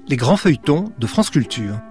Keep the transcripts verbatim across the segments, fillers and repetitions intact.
les grands feuilletons de France Culture.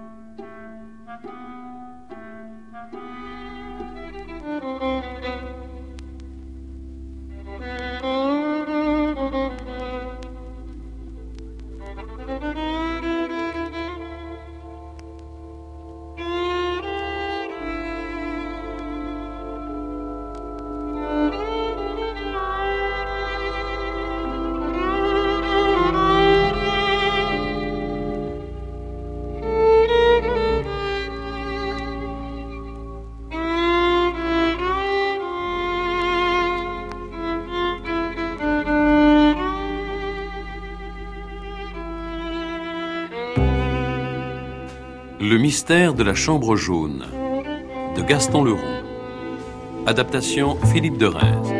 Le mystère de la chambre jaune de Gaston Leroux. Adaptation Philippe de Reims.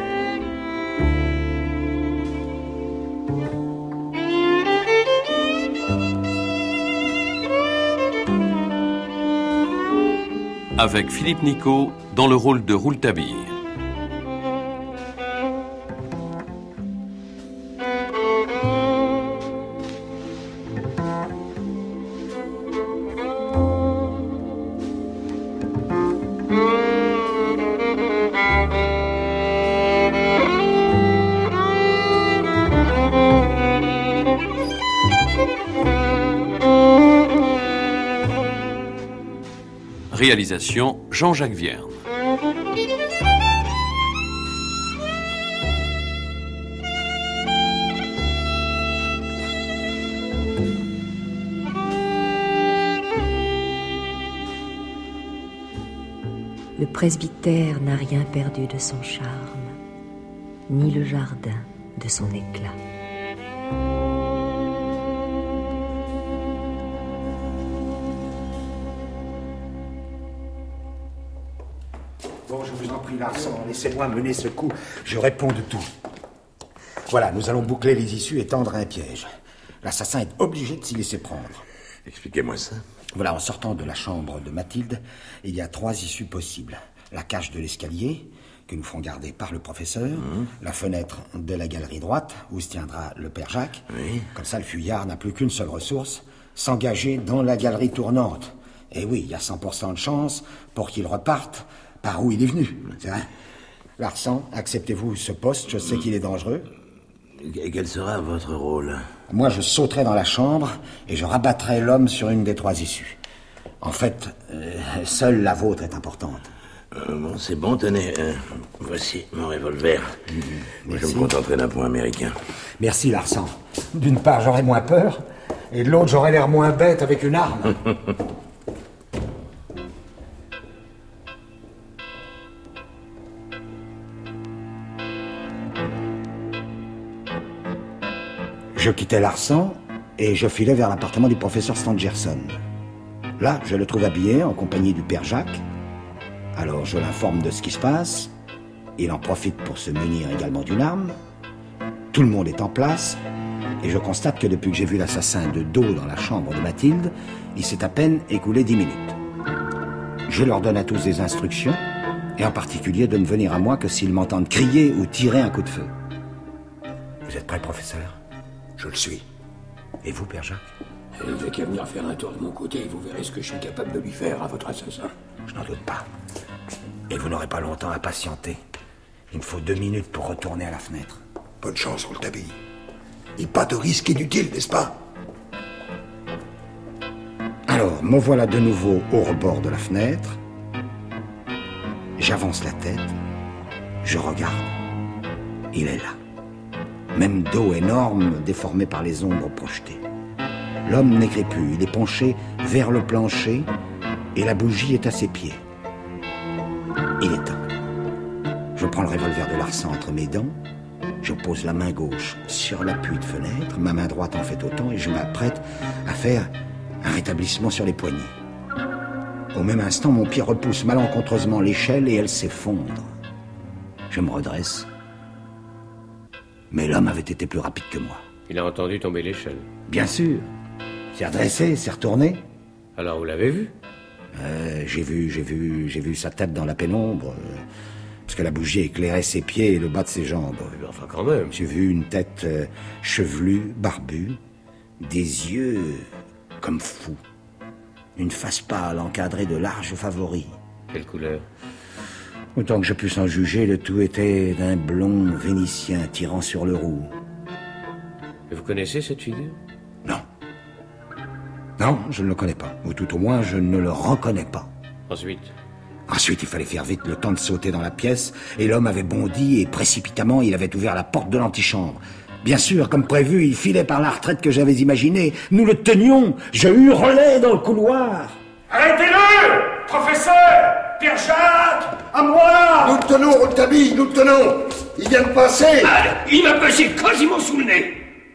Avec Philippe Nicot dans le rôle de Rouletabille. Réalisation Jean-Jacques Vierne. Le presbytère n'a rien perdu de son charme, ni le jardin de son éclat. Bon, je vous en prie, Larsan, laissez-moi mener ce coup. Je réponds de tout. Voilà, nous allons boucler les issues et tendre un piège. L'assassin est obligé de s'y laisser prendre. Expliquez-moi ça. Voilà, en sortant de la chambre de Mathilde, il y a trois issues possibles. La cage de l'escalier, que nous ferons garder par le professeur, mmh. La fenêtre de la galerie droite, où se tiendra le père Jacques. Oui. Comme ça, le fuyard n'a plus qu'une seule ressource, s'engager dans la galerie tournante. Et oui, il y a cent pour cent de chance pour qu'il reparte par où il est venu, c'est vrai. Larsan, acceptez-vous ce poste? Je sais mmh. qu'il est dangereux. Et quel sera votre rôle? Moi, je sauterai dans la chambre et je rabattrai l'homme sur une des trois issues. En fait, euh, seule la vôtre est importante. Euh, bon, c'est bon, tenez. Euh, voici mon revolver. Mmh, Moi, je me contenterai d'un point américain. Merci, Larsan. D'une part, j'aurai moins peur, et de l'autre, j'aurai l'air moins bête avec une arme. Je quittais Larsan et je filais vers l'appartement du professeur Stangerson. Là, je le trouve habillé en compagnie du père Jacques. Alors je l'informe de ce qui se passe. Il en profite pour se munir également d'une arme. Tout le monde est en place et je constate que depuis que j'ai vu l'assassin de dos dans la chambre de Mathilde, il s'est à peine écoulé dix minutes. Je leur donne à tous des instructions et en particulier de ne venir à moi que s'ils m'entendent crier ou tirer un coup de feu. Vous êtes prêt, professeur? Je le suis. Et vous, père Jacques? Il ne fait qu'à venir faire un tour de mon côté et vous verrez ce que je suis capable de lui faire à votre assassin. Je n'en doute pas. Et vous n'aurez pas longtemps à patienter. Il me faut deux minutes pour retourner à la fenêtre. Bonne chance, Rouletabille. Et pas de risque inutile, n'est-ce pas? Alors, me voilà de nouveau au rebord de la fenêtre. J'avance la tête. Je regarde. Il est là. Même dos énorme, déformé par les ombres projetées. L'homme n'écrit plus, il est penché vers le plancher et la bougie est à ses pieds. Il est temps. Je prends le revolver de Larsan entre mes dents, je pose la main gauche sur l'appui de fenêtre, ma main droite en fait autant et je m'apprête à faire un rétablissement sur les poignets. Au même instant, mon pied repousse malencontreusement l'échelle et elle s'effondre. Je me redresse. Mais l'homme avait été plus rapide que moi. Il a entendu tomber l'échelle. Bien sûr. S'est redressé, s'est retourné. Alors vous l'avez vu? euh, J'ai vu, j'ai vu, j'ai vu sa tête dans la pénombre, euh, parce que la bougie éclairait ses pieds et le bas de ses jambes. Enfin quand même. J'ai vu une tête euh, chevelue, barbue, des yeux comme fous, une face pâle encadrée de larges favoris. Quelle couleur? Autant que je puisse en juger, le tout était d'un blond vénitien tirant sur le roux. Et vous connaissez cette figure? Non. Non, je ne le connais pas. Ou tout au moins, je ne le reconnais pas. Ensuite? Ensuite, il fallait faire vite le temps de sauter dans la pièce, et l'homme avait bondi, et précipitamment, il avait ouvert la porte de l'antichambre. Bien sûr, comme prévu, il filait par la retraite que j'avais imaginée. Nous le tenions. Je hurlais dans le couloir. Arrêtez-le! Professeur! Pierre Jacques! À moi! Nous le tenons, Rouletabille, nous le tenons! Il vient de passer! Allez, il m'a passé quasiment sous le nez!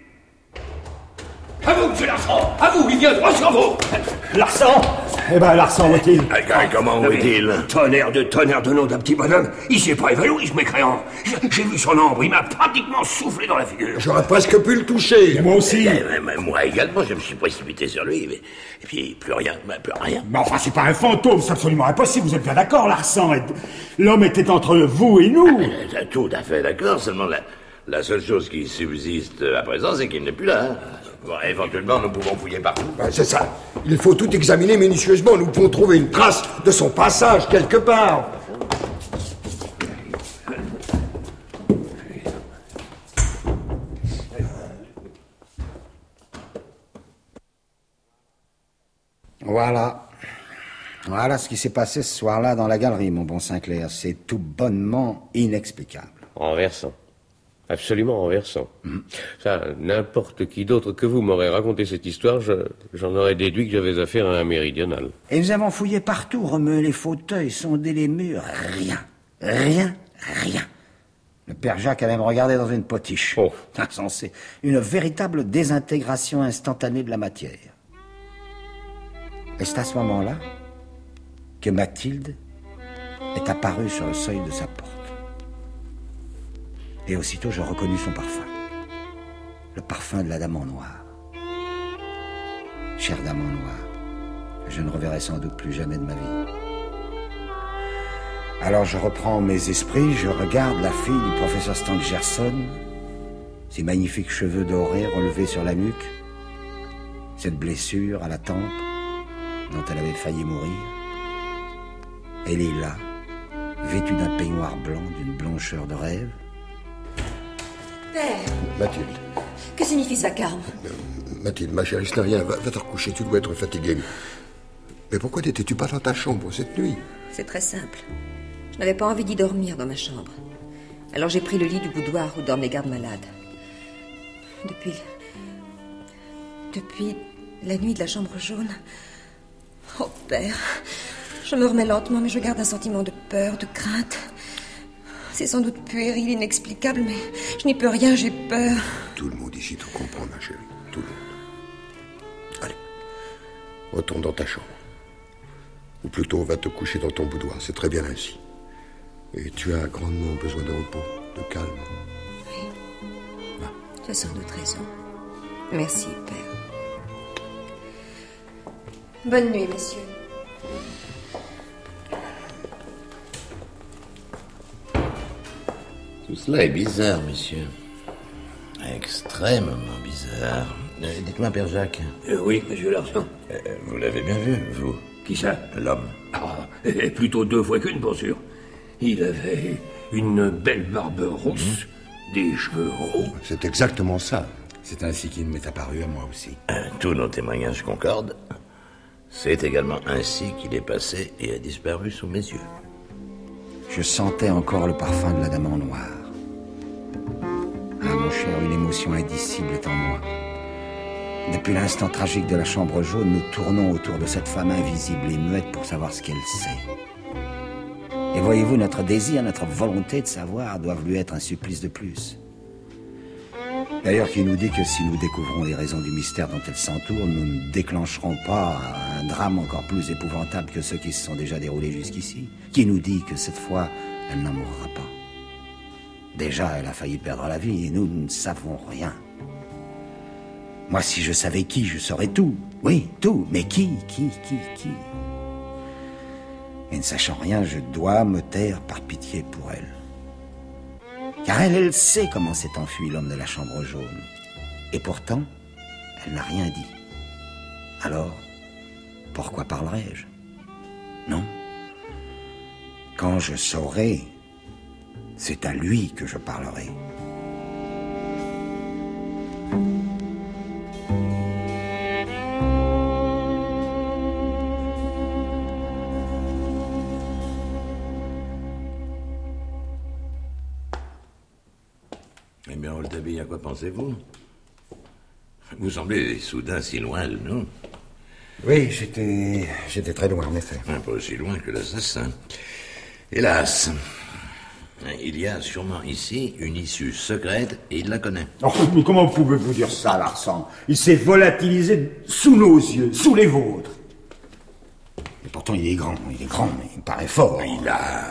À vous, monsieur Larsan! À vous, il vient droit sur vous! Larsan! Eh ben, Larsan, où est-il? Ah, comment où est-il? Tonnerre de tonnerre de nom d'un petit bonhomme! Il s'est pas évanoui, ce mécréant! J'ai vu son ombre, il m'a pratiquement soufflé dans la figure! J'aurais presque pu le toucher! Et moi aussi! Eh, mais, mais, moi également, je me suis précipité sur lui, mais... et puis plus rien, bah, plus rien. Mais enfin, c'est pas un fantôme, c'est absolument impossible, vous êtes bien d'accord, Larsan? L'homme était entre vous et nous! Ah, tout à fait d'accord, seulement la, la seule chose qui subsiste à présent, c'est qu'il n'est plus là. Hein. Bon, éventuellement, nous pouvons fouiller partout. Ben, c'est ça. Il faut tout examiner minutieusement. Nous pouvons trouver une trace de son passage quelque part. Voilà. Voilà ce qui s'est passé ce soir-là dans la galerie, mon bon Sinclair. C'est tout bonnement inexplicable. Renversant. Absolument renversant. Mmh. Ça, n'importe qui d'autre que vous m'aurait raconté cette histoire, je, j'en aurais déduit que j'avais affaire à un méridional. Et nous avons fouillé partout, remué les fauteuils, sondé les murs. Rien. Rien. Rien. Le père Jacques a même regardé dans une potiche. Oh. Insensé. Une véritable désintégration instantanée de la matière. Et c'est à ce moment-là que Mathilde est apparue sur le seuil de sa porte. Et aussitôt, je reconnus son parfum. Le parfum de la dame en noir. Chère dame en noir, que je ne reverrai sans doute plus jamais de ma vie. Alors je reprends mes esprits, je regarde la fille du professeur Stangerson, ses magnifiques cheveux dorés relevés sur la nuque, cette blessure à la tempe dont elle avait failli mourir. Elle est là, vêtue d'un peignoir blanc, d'une blancheur de rêve. Père. Mathilde. Que signifie ce vacarme? euh, Mathilde, ma chérie, ce n'est rien. Va, va te recoucher, tu dois être fatiguée. Mais pourquoi n'étais-tu pas dans ta chambre cette nuit? C'est très simple. Je n'avais pas envie d'y dormir dans ma chambre. Alors j'ai pris le lit du boudoir où dorment les gardes malades. Depuis... Depuis la nuit de la chambre jaune... Oh, père, je me remets lentement, mais je garde un sentiment de peur, de crainte... C'est sans doute puéril, inexplicable, mais je n'y peux rien, j'ai peur. Tout le monde ici te comprend, ma chérie. Tout le monde. Allez, retourne dans ta chambre. Ou plutôt, va te coucher dans ton boudoir. C'est très bien ainsi. Et tu as grandement besoin de repos, de calme. Oui. Va. Tu as sans doute raison. Merci, père. Bonne nuit, messieurs. Tout cela est bizarre, monsieur. Extrêmement bizarre. Euh, dites-moi, Père Jacques. Euh, oui, monsieur Larsan. Euh, vous l'avez bien vu, vous? Qui ça? L'homme. Ah, et plutôt deux fois qu'une, pour sûr. Il avait une belle barbe rousse, mmh. des cheveux roux. C'est exactement ça. C'est ainsi qu'il m'est apparu à moi aussi. Euh, tous nos témoignages concordent. C'est également ainsi qu'il est passé et a disparu sous mes yeux. Je sentais encore le parfum de la dame en noir. Ah, mon cher, une émotion indicible est en moi. Depuis l'instant tragique de la chambre jaune, nous tournons autour de cette femme invisible et muette pour savoir ce qu'elle sait. Et voyez-vous, notre désir, notre volonté de savoir doivent lui être un supplice de plus. D'ailleurs, qui nous dit que si nous découvrons les raisons du mystère dont elle s'entoure, nous ne déclencherons pas un drame encore plus épouvantable que ceux qui se sont déjà déroulés jusqu'ici? Qui nous dit que cette fois, elle n'en mourra pas? Déjà, elle a failli perdre la vie et nous, nous ne savons rien. Moi, si je savais qui, je saurais tout. Oui, tout. Mais qui, qui, qui, qui? Et ne sachant rien, je dois me taire par pitié pour elle. Car elle, elle sait comment s'est enfui l'homme de la chambre jaune. Et pourtant, Elle n'a rien dit. Alors, pourquoi parlerais-je? Non. Quand je saurai, c'est à lui que je parlerai. Eh bien, Rouletabille, à quoi pensez-vous? Vous semblez soudain si loin de nous. Oui, j'étais... j'étais très loin, en effet. Pas aussi loin que l'assassin. Hélas, il y a sûrement ici une issue secrète et il la connaît. Oh, mais comment pouvez-vous dire ça, Larsan? Il s'est volatilisé sous nos yeux, sous les vôtres. Et pourtant, il est grand, il est grand, mais il paraît fort. Il a...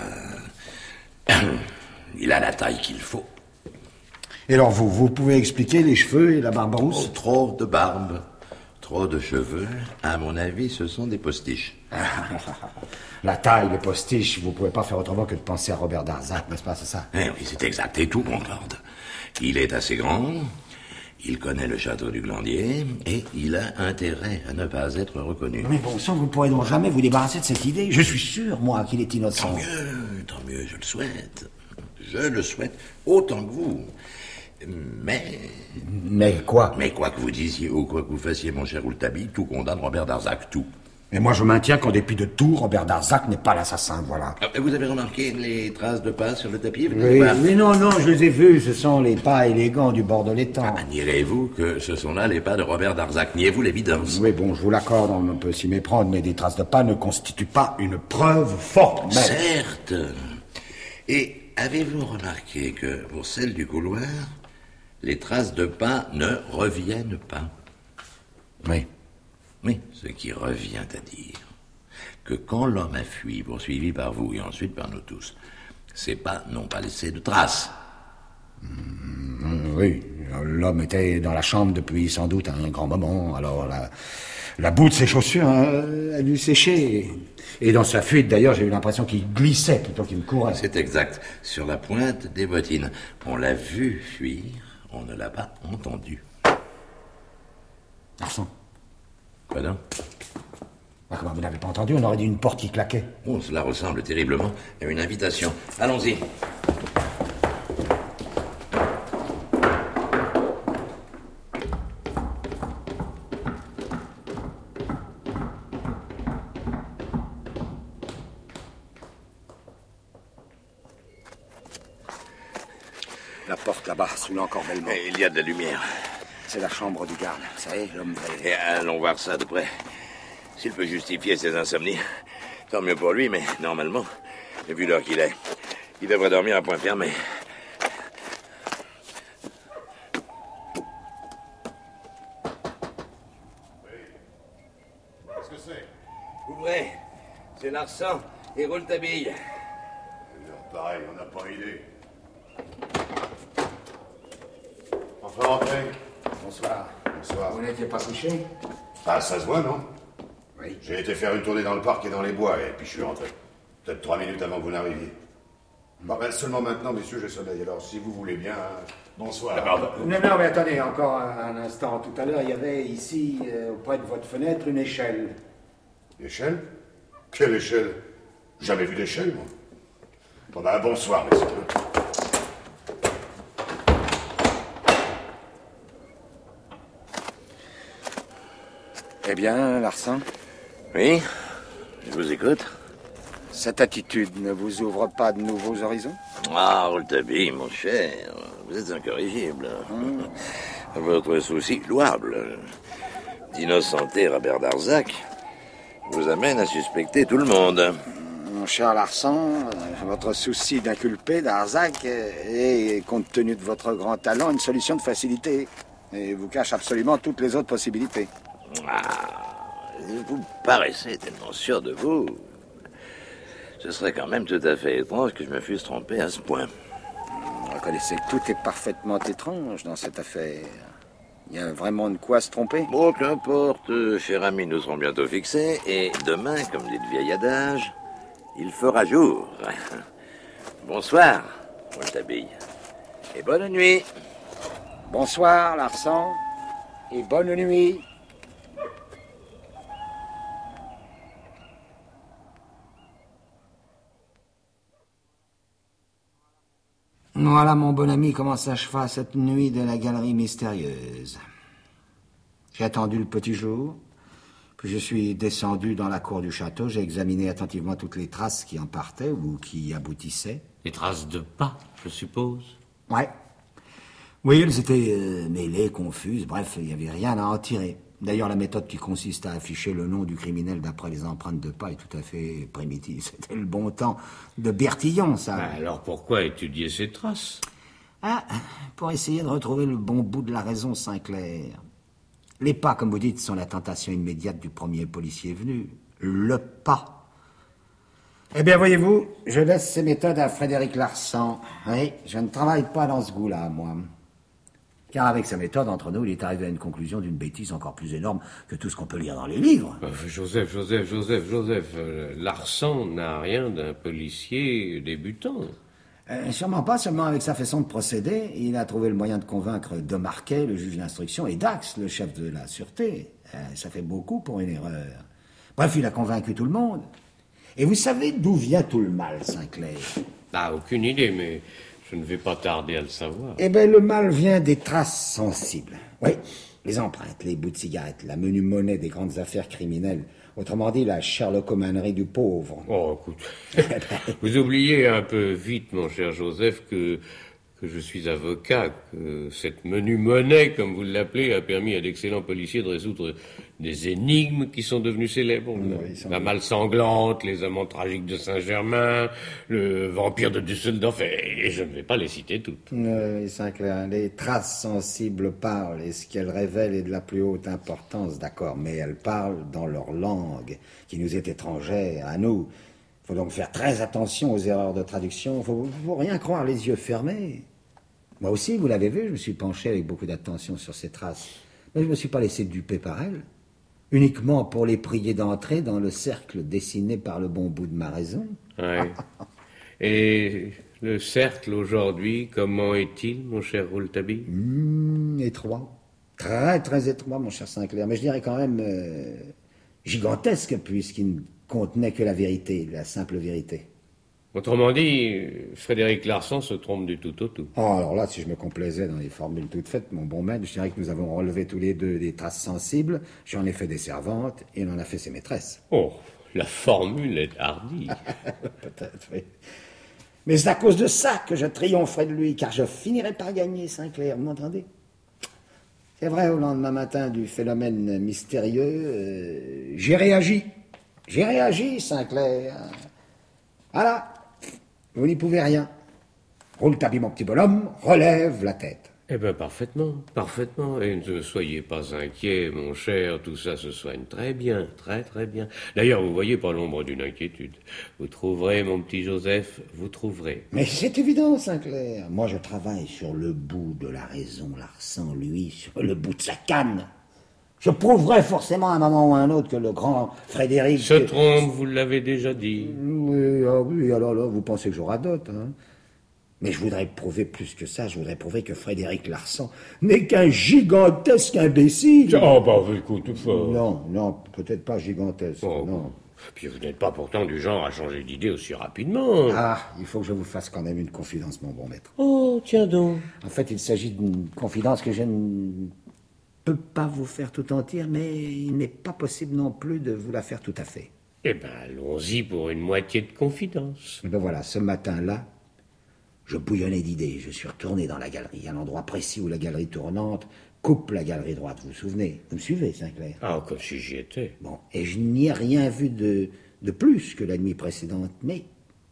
il a la taille qu'il faut. Et alors, vous, vous pouvez expliquer les cheveux et la barbe rousse? Oh, trop de barbe, trop de cheveux. À mon avis, ce sont des postiches. La taille, les postiches, vous pouvez pas faire autrement que de penser à Robert Darzac, n'est-ce pas, c'est ça? Eh oui, c'est exact, et tout concorde. Il est assez grand, il connaît le château du Glandier, et il a intérêt à ne pas être reconnu. Mais bon sang, vous ne pourrez donc jamais vous débarrasser de cette idée. Je suis sûr, moi, qu'il est innocent. Tant mieux, tant mieux, je le souhaite. Je le souhaite autant que vous. Mais... Mais quoi? Mais quoi que vous disiez ou quoi que vous fassiez, mon cher Rouletabille, tout condamne Robert Darzac, tout. Et moi, je maintiens qu'en dépit de tout, Robert Darzac n'est pas l'assassin, voilà. Vous avez remarqué les traces de pas sur le tapis? Vous Oui, pas... mais non, non, je les ai vus, ce sont les pas élégants du bord de l'étang. Ah, nierez-vous que ce sont là les pas de Robert Darzac? Niez-vous l'évidence? Oui, bon, je vous l'accorde, on peut s'y méprendre, mais des traces de pas ne constituent pas une preuve forte. Mais... Certes. Et avez-vous remarqué que pour celle du couloir, les traces de pas ne reviennent pas? Oui. Oui, ce qui revient à dire que quand l'homme a fui, poursuivi par vous et ensuite par nous tous, ses pas n'ont pas laissé de traces. Mmh, oui, l'homme était dans la chambre depuis sans doute un grand moment, alors la, la boue de ses chaussures hein, a dû sécher. Et dans sa fuite, d'ailleurs, j'ai eu l'impression qu'il glissait plutôt qu'il courait. C'est exact, sur la pointe des bottines. On l'a vu fuir, on ne l'a pas entendu. Larsan. Quoi donc? Ah, comment vous n'avez pas entendu? On aurait dit une porte qui claquait. Oh, cela ressemble terriblement à une invitation. Allons-y. La porte là-bas, sous l'encorbellement. Il y a de la lumière. C'est la chambre du garde, vous savez, l'homme vrai. Et allons voir ça de près. S'il peut justifier ses insomnies, tant mieux pour lui, mais normalement, vu l'heure qu'il est, il devrait dormir à point fermé. Oui. Qu'est-ce que c'est? Ouvrez. C'est Larsan et Rouletabille. Pareil, on n'a pas idée. Enfin, rentrez. Bonsoir. Bonsoir. Vous n'étiez pas couché? Ah, ça se voit, non? Oui. J'ai été faire une tournée dans le parc et dans les bois, et puis je suis rentré. Peut-être trois minutes avant que vous n'arriviez. Bon, ben, seulement maintenant, messieurs, j'ai sommeil. Alors, si vous voulez bien, bonsoir. Ah, non, non, mais attendez, encore un, un instant. Tout à l'heure, il y avait ici, euh, auprès de votre fenêtre, une échelle. Échelle? Quelle échelle? Jamais vu d'échelle, moi. Bon, ben, bonsoir, messieurs. Eh bien, Larsan? Oui, je vous écoute. Cette attitude ne vous ouvre pas de nouveaux horizons? Ah, Rouletabille, mon cher, vous êtes incorrigible. Hum. Votre souci louable d'innocenter Robert Darzac vous amène à suspecter tout le monde. Mon cher Larsan, votre souci d'inculper Darzac est, compte tenu de votre grand talent, une solution de facilité et vous cache absolument toutes les autres possibilités. Ah, vous paraissez tellement sûr de vous. Ce serait quand même tout à fait étrange que je me fusse trompé à ce point. Vous reconnaissez que tout est parfaitement étrange dans cette affaire. Il y a vraiment de quoi se tromper? Bon, qu'importe, cher ami, nous serons bientôt fixés, et demain, comme dit le vieil adage, il fera jour. Bonsoir, Rouletabille, et bonne nuit. Bonsoir, Larsan. et bonne nuit. Voilà, mon bon ami, comment s'acheva cette nuit de la galerie mystérieuse. J'ai attendu le petit jour, puis je suis descendu dans la cour du château, j'ai examiné attentivement toutes les traces qui en partaient ou qui y aboutissaient. Les traces de pas, je suppose. Ouais. Oui, elles étaient euh, mêlées, confuses, bref, il n'y avait rien à en tirer. D'ailleurs, la méthode qui consiste à afficher le nom du criminel d'après les empreintes de pas est tout à fait primitive. C'était le bon temps de Bertillon, ça. Ben alors pourquoi étudier ces traces? Ah, pour essayer de retrouver le bon bout de la raison, Sinclair. Les pas, comme vous dites, sont la tentation immédiate du premier policier venu. Le pas. Eh bien, voyez-vous, je laisse ces méthodes à Frédéric Larsan. Oui, je ne travaille pas dans ce goût-là, moi. Car avec sa méthode, entre nous, il est arrivé à une conclusion d'une bêtise encore plus énorme que tout ce qu'on peut lire dans les livres. Euh, Joseph, Joseph, Joseph, Joseph, euh, Larsan n'a rien d'un policier débutant. Euh, sûrement pas, seulement avec sa façon de procéder, il a trouvé le moyen de convaincre de Marquet, le juge d'instruction, et Dax, le chef de la sûreté. Euh, ça fait beaucoup pour une erreur. Bref, il a convaincu tout le monde. Et vous savez d'où vient tout le mal, Sinclair? Ah, aucune idée, mais je ne vais pas tarder à le savoir. Eh bien, le mal vient des traces sensibles. Oui, les empreintes, les bouts de cigarettes, la menue monnaie des grandes affaires criminelles. Autrement dit, la sherlockomanerie du pauvre. Oh, écoute, vous oubliez un peu vite, mon cher Joseph, que, que je suis avocat, que cette menue monnaie, comme vous l'appelez, a permis à d'excellents policiers de résoudre des énigmes qui sont devenues célèbres. Oui, la malle sanglante, les amants tragiques de Saint-Germain, le vampire de Düsseldorf, et je ne vais pas les citer toutes. Oui, Sinclair, les traces sensibles parlent, et ce qu'elles révèlent est de la plus haute importance, d'accord, mais elles parlent dans leur langue, qui nous est étrangère, à nous. Il faut donc faire très attention aux erreurs de traduction, il ne faut, faut rien croire les yeux fermés. Moi aussi, vous l'avez vu, je me suis penché avec beaucoup d'attention sur ces traces, mais je ne me suis pas laissé duper par elles. Uniquement pour les prier d'entrer dans le cercle dessiné par le bon bout de ma raison. Oui. Et le cercle aujourd'hui, comment est-il, mon cher Rouletabille? mmh, Étroit. Très, très étroit, mon cher Sinclair. Mais je dirais quand même euh, gigantesque, puisqu'il ne contenait que la vérité, la simple vérité. Autrement dit, Frédéric Larsan se trompe du tout au tout. Oh, alors là, si je me complaisais dans les formules toutes faites, mon bon maître, je dirais que nous avons relevé tous les deux des traces sensibles, j'en ai fait des servantes, et il en a fait ses maîtresses. Oh, la formule est hardie. Peut-être, oui. Mais c'est à cause de ça que je triompherai de lui, car je finirai par gagner, Sinclair, vous m'entendez? C'est vrai, au lendemain matin du phénomène mystérieux, euh, j'ai réagi. J'ai réagi, Sinclair. Voilà. Vous n'y pouvez rien. Rouletabille, mon petit bonhomme, relève la tête. Eh bien, parfaitement, parfaitement. Et ne soyez pas inquiet, mon cher, tout ça se soigne très bien, très très bien. D'ailleurs, vous voyez pas l'ombre d'une inquiétude. Vous trouverez, mon petit Joseph, vous trouverez. Mais c'est évident, Sinclair. Moi, je travaille sur le bout de la raison, Larsan, lui, sur le bout de sa canne. Je prouverai forcément à un moment ou à un autre que le grand Frédéric... Se trompe, vous l'avez déjà dit. Oui, ah oui, alors là, vous pensez que je radote, hein? Mais je voudrais prouver plus que ça, je voudrais prouver que Frédéric Larsan n'est qu'un gigantesque imbécile. Oh, bah, écoute, fort. Non, non, peut-être pas gigantesque, oh, non. Puis vous n'êtes pas pourtant du genre à changer d'idée aussi rapidement. Ah, il faut que je vous fasse quand même une confidence, mon bon maître. Oh, tiens donc. En fait, il s'agit d'une confidence que je ne peux pas vous faire tout entière, mais il n'est pas possible non plus de vous la faire tout à fait. Eh ben, allons-y pour une moitié de confidence. Eh ben voilà, ce matin-là, je bouillonnais d'idées. Je suis retourné dans la galerie, à l'endroit précis où la galerie tournante coupe la galerie droite, vous vous souvenez? Vous me suivez, Sinclair? Ah, comme si j'y étais. Bon, et je n'y ai rien vu de, de plus que la nuit précédente, mais...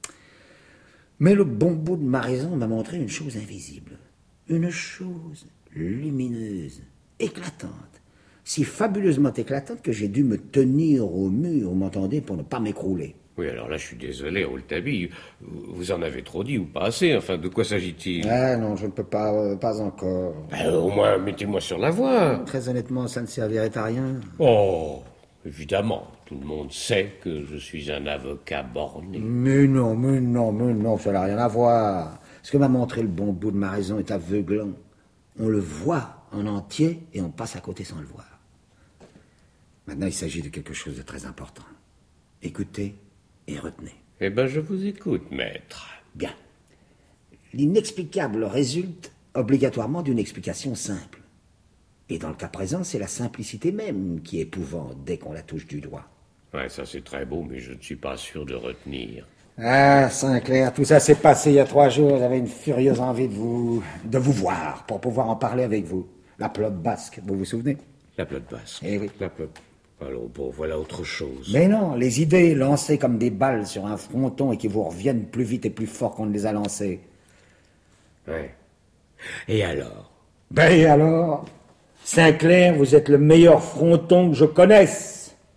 Mais le bon bout de ma raison m'a montré une chose invisible. Une chose lumineuse, éclatante. Si fabuleusement éclatante que j'ai dû me tenir au mur, vous m'entendez, pour ne pas m'écrouler. Oui, alors là, je suis désolé, Rouletabille. Vous en avez trop dit ou pas assez. Enfin, de quoi s'agit-il? Ah non, je ne peux pas, euh, pas encore. Ben, au moins, mettez-moi sur la voie. Très honnêtement, ça ne servirait à rien. Oh, évidemment. Tout le monde sait que je suis un avocat borné. Mais non, mais non, mais non, ça n'a rien à voir. Ce que m'a montré le bon bout de ma raison est aveuglant. On le voit en entier et on passe à côté sans le voir. Maintenant, il s'agit de quelque chose de très important. Écoutez et retenez. Eh ben, je vous écoute, maître. Bien. L'inexplicable résulte obligatoirement d'une explication simple. Et dans le cas présent, c'est la simplicité même qui est épouvante dès qu'on la touche du doigt. Ouais, ça c'est très beau, mais je ne suis pas sûr de retenir. Ah, Sinclair, tout ça s'est passé il y a trois jours. J'avais une furieuse envie de vous... de vous voir, pour pouvoir en parler avec vous. La plotte basque, vous vous souvenez? La plotte basque. Eh oui. La plotte... Alors, bon, voilà autre chose. Mais non, les idées lancées comme des balles sur un fronton et qui vous reviennent plus vite et plus fort qu'on ne les a lancées. Ouais. Et alors? Ben et alors? Sinclair, vous êtes le meilleur fronton que je connaisse.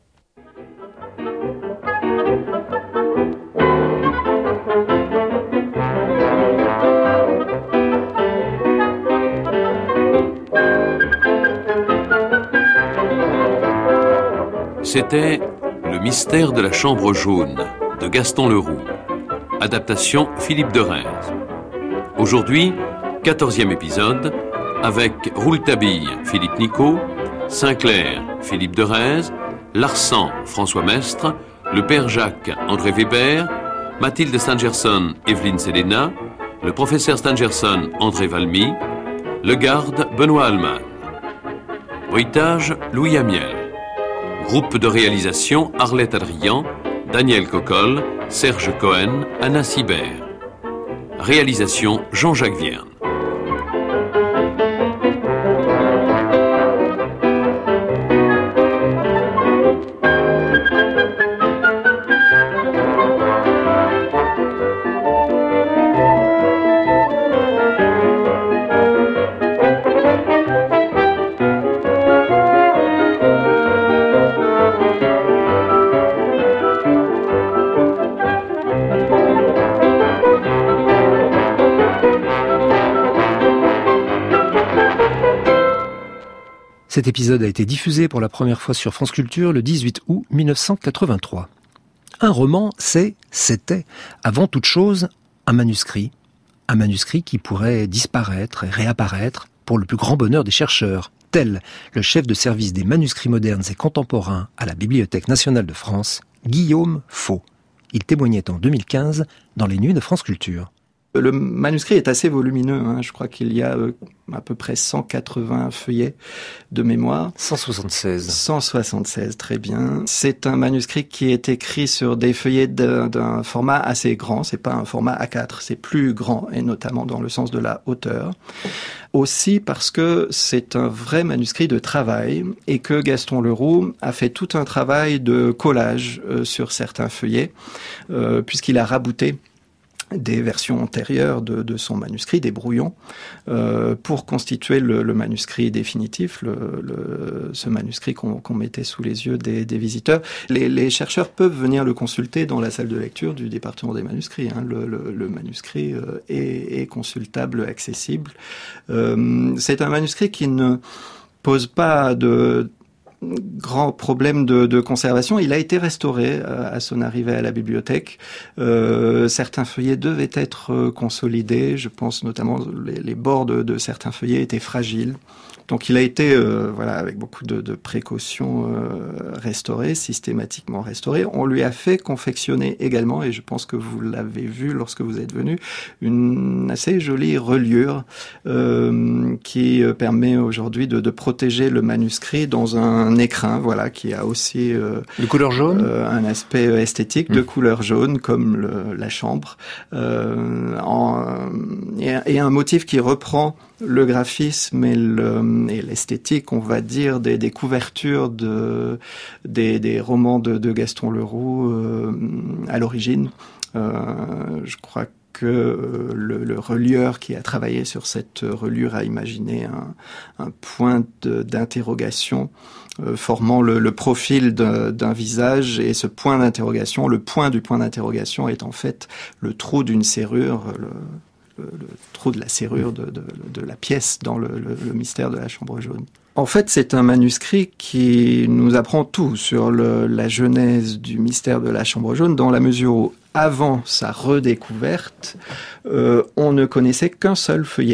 C'était Le mystère de la chambre jaune de Gaston Leroux. Adaptation Philippe de Reims. Aujourd'hui, quatorzième épisode, avec Rouletabille, Philippe Nicot, Sinclair, Philippe de Reims, Larsan, François Mestre, le père Jacques, André Weber, Mathilde Stangerson, Evelyne Selena, le professeur Stangerson, André Valmy, le garde, Benoît Allman. Bruitage, Louis Amiel. Groupe de réalisation, Arlette Adrian, Daniel Cocolle, Serge Cohen, Anna Sibert. Réalisation, Jean-Jacques Vierne. Cet épisode a été diffusé pour la première fois sur France Culture le dix-huit août mille neuf cent quatre-vingt-trois. Un roman, c'est, c'était, avant toute chose, un manuscrit. Un manuscrit qui pourrait disparaître et réapparaître pour le plus grand bonheur des chercheurs, tel le chef de service des manuscrits modernes et contemporains à la Bibliothèque nationale de France, Guillaume Faux. Il témoignait en deux mille quinze dans les Nuits de France Culture. Le manuscrit est assez volumineux, hein. Je crois qu'il y a euh, à peu près cent quatre-vingts feuillets de mémoire. cent soixante-seize. cent soixante-seize, très bien. C'est un manuscrit qui est écrit sur des feuillets d'un, d'un format assez grand. C'est pas un format A quatre, c'est plus grand, et notamment dans le sens de la hauteur. Aussi parce que c'est un vrai manuscrit de travail et que Gaston Leroux a fait tout un travail de collage euh, sur certains feuillets, euh, puisqu'il a rabouté des versions antérieures de, de son manuscrit, des brouillons, euh, pour constituer le, le manuscrit définitif, le, le, ce manuscrit qu'on, qu'on mettait sous les yeux des, des visiteurs. Les, les chercheurs peuvent venir le consulter dans la salle de lecture du département des manuscrits. Hein. Le, le, le manuscrit euh, est, est consultable, accessible. Euh, c'est un manuscrit qui ne pose pas de grand problème de, de conservation. Il a été restauré euh, à son arrivée à la bibliothèque. Euh, certains feuillets devaient être euh, consolidés. Je pense notamment les, les bords de, de certains feuillets étaient fragiles. Donc il a été, euh, voilà, avec beaucoup de, de précautions, euh, restauré, systématiquement restauré. On lui a fait confectionner également, et je pense que vous l'avez vu lorsque vous êtes venu, une assez jolie reliure euh, qui permet aujourd'hui de, de protéger le manuscrit dans un écrin, voilà, qui a aussi euh, de couleur jaune, euh, un aspect esthétique mmh. de couleur jaune, comme le, la chambre, euh, en, et, et un motif qui reprend le graphisme et, le, et l'esthétique, on va dire, des, des couvertures de, des, des romans de, de Gaston Leroux euh, à l'origine. Euh, je crois que euh, le, le relieur qui a travaillé sur cette reliure a imaginé un, un point de, d'interrogation euh, formant le, le profil d'un, d'un visage, et ce point d'interrogation, le point du point d'interrogation est en fait le trou d'une serrure, le, Le, le trou de la serrure de, de, de la pièce dans le, le, le mystère de la chambre jaune. En fait, c'est un manuscrit qui nous apprend tout sur le, la genèse du mystère de la chambre jaune, dans la mesure où, avant sa redécouverte, euh, on ne connaissait qu'un seul feuillet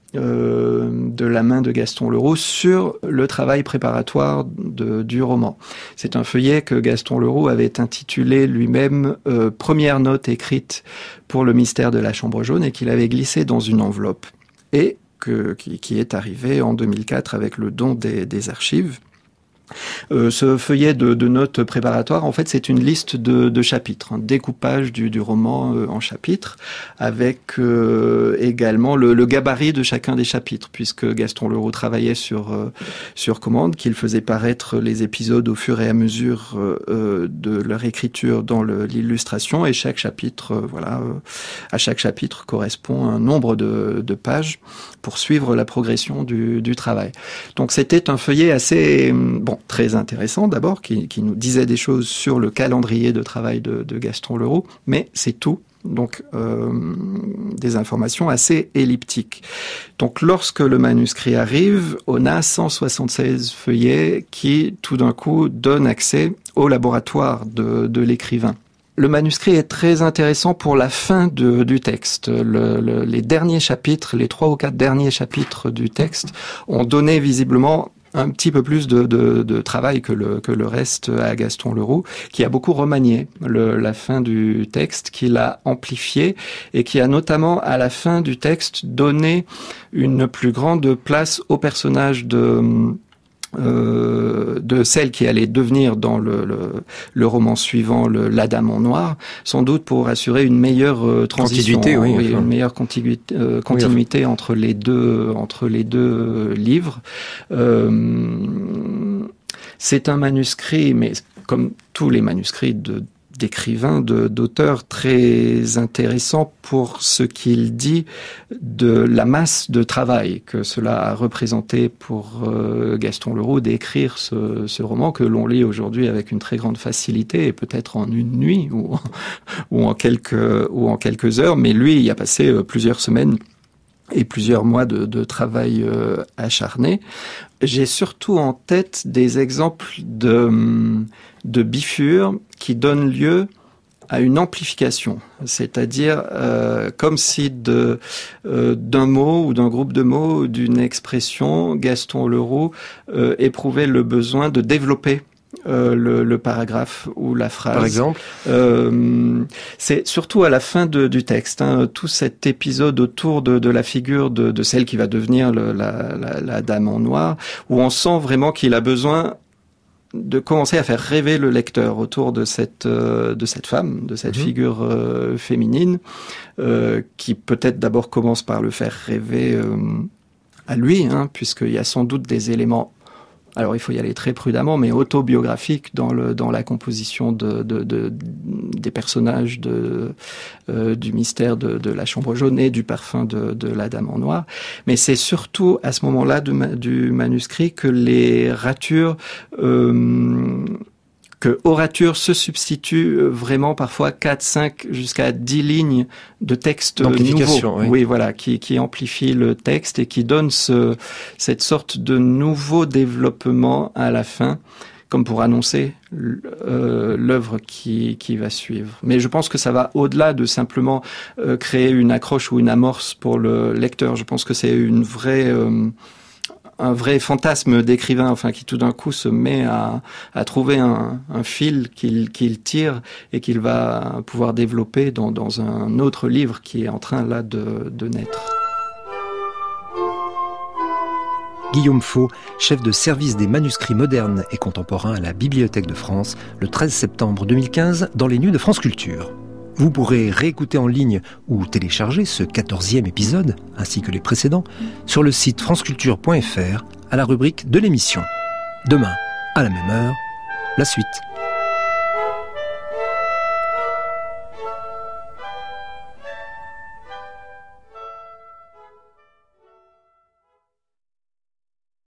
euh, de la main de Gaston Leroux sur le travail préparatoire de, du roman. C'est un feuillet que Gaston Leroux avait intitulé lui-même euh, « Première note écrite pour le mystère de la Chambre jaune » et qu'il avait glissé dans une enveloppe et que, qui, qui est arrivé en deux mille quatre avec le don des, des archives. Euh, ce feuillet de, de notes préparatoires, en fait, c'est une liste de, de chapitres, un découpage du, du roman euh, en chapitres, avec euh, également le, le gabarit de chacun des chapitres, puisque Gaston Leroux travaillait sur euh, sur commande, qu'il faisait paraître les épisodes au fur et à mesure euh, de leur écriture dans le, l'illustration, et chaque chapitre, euh, voilà, euh, à chaque chapitre correspond un nombre de, de pages pour suivre la progression du, du travail. Donc c'était un feuillet assez bon. Très intéressant d'abord, qui, qui nous disait des choses sur le calendrier de travail de, de Gaston Leroux, mais c'est tout. Donc euh, des informations assez elliptiques. Donc lorsque le manuscrit arrive, on a cent soixante-seize feuillets qui tout d'un coup donnent accès au laboratoire de, de l'écrivain. Le manuscrit est très intéressant pour la fin de, du texte. Le, le, les derniers chapitres, les trois ou quatre derniers chapitres du texte ont donné visiblement un petit peu plus de, de, de travail que le, que le reste à Gaston Leroux, qui a beaucoup remanié le, la fin du texte, qui l'a amplifié et qui a notamment à la fin du texte donné une plus grande place au personnage de... Euh, de celle qui allait devenir dans le, le, le roman suivant le, la Dame en noir, sans doute pour assurer une meilleure euh, transition, continuité, oui, oui, enfin. une meilleure continuité, euh, continuité oui, enfin. entre les deux entre les deux livres. Euh, c'est un manuscrit, mais comme tous les manuscrits de d'écrivain, de, d'auteur très intéressant pour ce qu'il dit de la masse de travail que cela a représenté pour euh, Gaston Leroux d'écrire ce, ce roman que l'on lit aujourd'hui avec une très grande facilité et peut-être en une nuit ou, ou, en quelques, ou en quelques heures, mais lui, il y a passé euh, plusieurs semaines et plusieurs mois de, de travail euh, acharné. J'ai surtout en tête des exemples de, de bifures qui donnent lieu à une amplification, c'est-à-dire euh, comme si de, euh, d'un mot ou d'un groupe de mots ou d'une expression, Gaston Leroux euh, éprouvait le besoin de développer Euh, le, le paragraphe ou la phrase. Par exemple euh, c'est surtout à la fin de, du texte, hein, tout cet épisode autour de, de la figure de, de celle qui va devenir le, la, la, la Dame en noir, où on sent vraiment qu'il a besoin de commencer à faire rêver le lecteur autour de cette euh, de cette femme, de cette mmh. figure euh, féminine, euh, qui peut-être d'abord commence par le faire rêver euh, à lui, hein, puisqu'il y a sans doute des éléments, alors il faut y aller très prudemment, mais autobiographique dans le dans la composition de, de, de des personnages de euh, du mystère de, de la Chambre jaune et du parfum de, de la Dame en noir. Mais c'est surtout à ce moment-là du, du manuscrit que les ratures euh, que aux ratures se substituent vraiment parfois quatre, cinq, jusqu'à dix lignes de texte nouveau. Oui. oui, voilà, qui, qui amplifie le texte et qui donne ce, cette sorte de nouveau développement à la fin, comme pour annoncer euh, l'œuvre qui, qui va suivre. Mais je pense que ça va au-delà de simplement euh, créer une accroche ou une amorce pour le lecteur. Je pense que c'est une vraie... Euh, un vrai fantasme d'écrivain, enfin, qui tout d'un coup se met à, à trouver un, un fil qu'il, qu'il tire et qu'il va pouvoir développer dans, dans un autre livre qui est en train, là, de, de naître. Guillaume Faux, chef de service des manuscrits modernes et contemporains à la Bibliothèque de France, le treize septembre deux mille quinze, dans les nuits de France Culture. Vous pourrez réécouter en ligne ou télécharger ce quatorzième épisode, ainsi que les précédents, sur le site franceculture point f r à la rubrique de l'émission. Demain, à la même heure, la suite.